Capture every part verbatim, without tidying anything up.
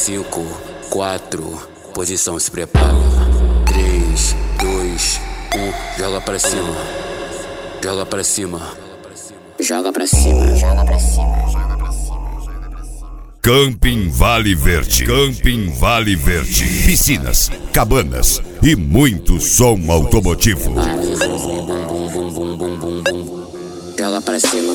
cinco, quatro, posição se prepara. três, dois, um, joga pra cima. Joga pra cima. Joga pra cima. Joga pra cima. Joga pra cima. Camping Vale Verde. Camping Vale Verde. Piscinas, cabanas e muito som automotivo. Bum, bum, bum, bum, bum, bum, bum, bum. Joga pra cima.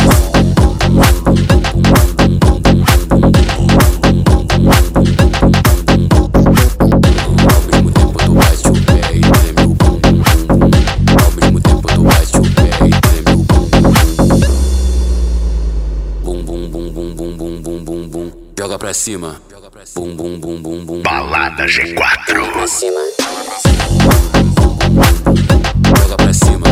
Joga pra cima. Bum, bum, bum, bum, bum. Balada G quatro. Joga pra cima. Joga pra cima.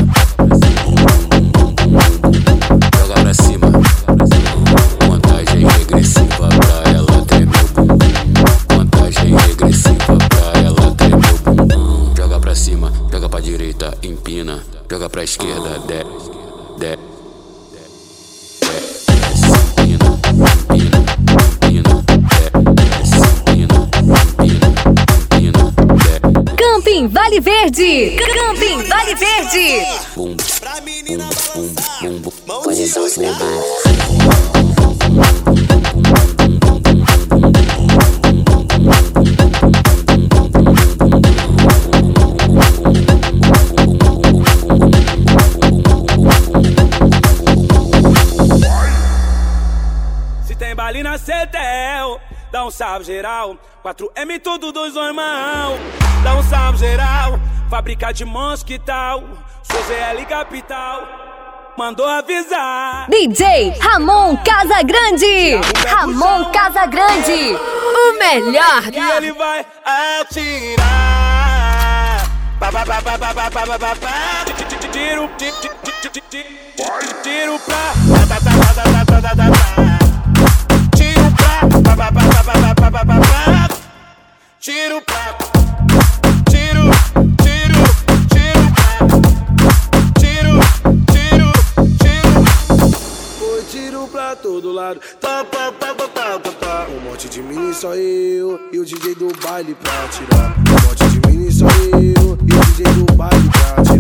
Joga pra cima. Contagem regressiva pra ela tremer o bumbum. Contagem regressiva pra ela tremer o bumbum. Joga pra cima, joga pra direita, empina. Joga pra esquerda, de, de. Camping Vale Verde. Camping Vale Verde. Bum, bum, bum, bum, bum. Posição se prepara. Se tem baile na Cetel, dá um salve geral. quatro M tudo dois normal. Dá um salve geral. Fábrica de monstros que tal? Sou Z L Capital. Mandou avisar. D J Ramon Casagrande. Ramon Casagrande. O melhor. E ele vai atirar. Ba, ba, ba, ba, ba, ba, ba, ba, ba. Tiro, tiro, tiro, tiro pra. Tiro pra. Ba, ba, ba, ba, ba, ba, ba, ba. Tiro pra. Tiro, tiro, tiro pra. Tiro, tiro, tiro. Foi tiro pra todo lado. Tá, tá, tá, tá, tá, tá, tá. Um monte de mini só eu e o D J do baile pra tirar. Um monte de mini só eu e o D J do baile pra tirar.